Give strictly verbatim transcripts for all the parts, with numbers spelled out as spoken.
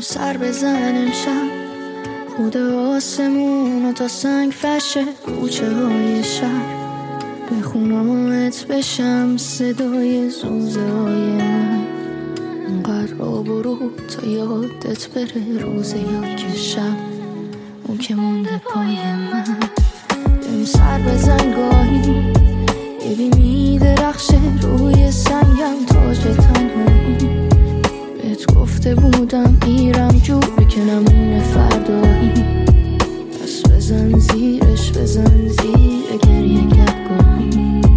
سر بزن امشب خود آسمون و تا سنگ فشه کوچه های شهر به خونه‌هات بشم صدای زوزه های من اونقدر آب و رو تا یادت بره روز یا که شب اون که مونده پای من بهم سر بزن گاهی یه بی میدرخشه روی سنگم تاج تنهایی بهت گفته بودم میرم جوری که نمونه فردایی پس بزن زیرش بزن زیر گریه گهگاهی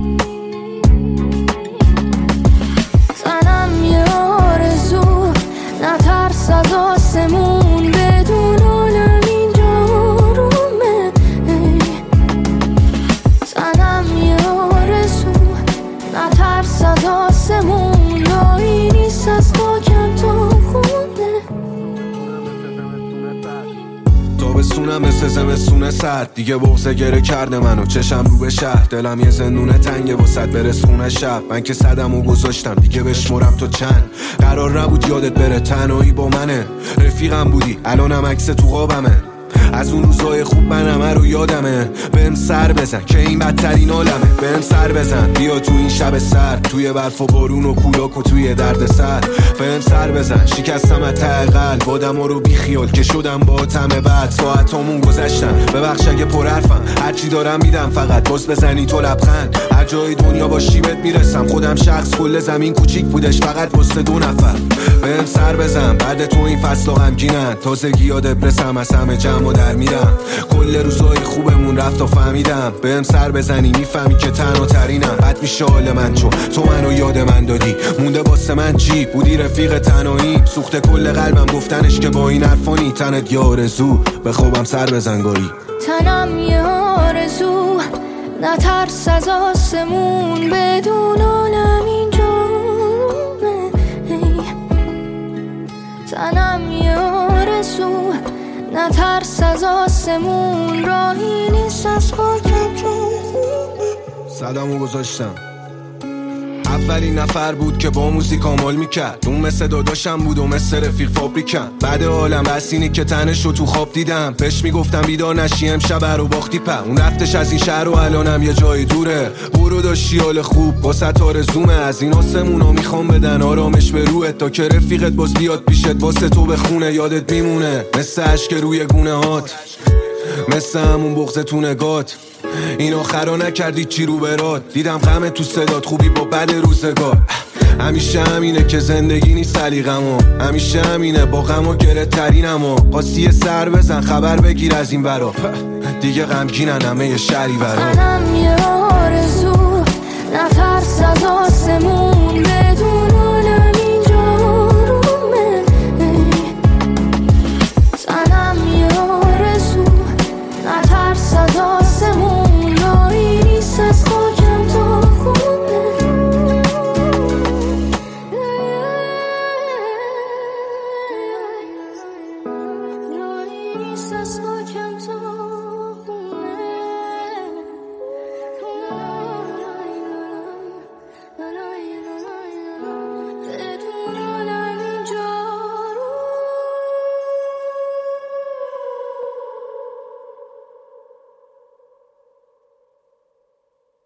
تنم یه آرزو نترس از آسمون بدون عالم اینجا رومه تنم یه آرزو نترس از آسمون راهی نیست از خاکم تا خونه تابستونم مثل زمستون سرد دیگه بغضه گره کرده منو چشم رو به شهر دلم یه زندونه تنگه واسط برس خونه شب من که صدمو گذاشتم دیگه بشمرم تو چند قرار نبود یادت بره تنهایی با منه رفیقم بودی الانم عکس تو خوابمه از اون روزای خوب من همه رو یادمه بهم سر بزن که این بدترین عالمه بهم سر بزن بیا تو این شب سرد توی برف و بارون و کولاک و توی درد سر بهم سر بزن شکستم از ته قلب بادم رو بی خیال که شدم با تمه بعد ساعتامون گذشتن ببخش اگه پر حرفم هرچی دارم میدم فقط باز بزنی تو لبخند هر جای دنیا باشی بهت میرسم خودم شخص کل زمین کوچیک بودش فقط واسه دو نفر بهم سر بزن بعد تو این فصل غمگینن تازگی یاد برسم از همه جمع در میرم کل روزای خوبمون رفت و فهمیدم بهم سر بزنی میفهمی که تنها ترینم بد میشه حال من چون تو منو یاد من دادی مونده واسه من چی بودی رفیق تنهایی سوخته کل قلبم گفتنش که با این حرفانی تنت یه آرزو به خوابم سر بزن گاهی تنم یه آرزو نترس از آسمون بدون عالم اینجا تنم یه آرزو نترس از آسمون راهی نیست از خاکم صدمو گذاشتم اولین نفر بود که با موزیک آمال میکرد اون مثل داداشم بود و مثل رفیق فابریکم بعد عالم بس اینی که تنش رو تو خواب دیدم بهش میگفتم بیدار نشی امشب رو باختی په اون رفتش از این شهر و الانم یه جای دوره برو داشتی حال خوب واسه آرزومه از این آسمونا میخوام بدن آرامش به روحت تا که رفیقت باز بیاد پیشت واسه تو بخونه یادت میمونه مثل عشق روی گونه هات مثل همون بغض تو نگات این آخرا نکردی چی رو برات دیدم غم تو صدات خوبی با بد روزگار همیشه همینه که زندگی نیست سلیقمو همیشه همینه با غم و گره ترینمو قاسی سر بزن خبر بگیر از این برا دیگه غمگینن همه یه شری برا تنم یه آرزو نترس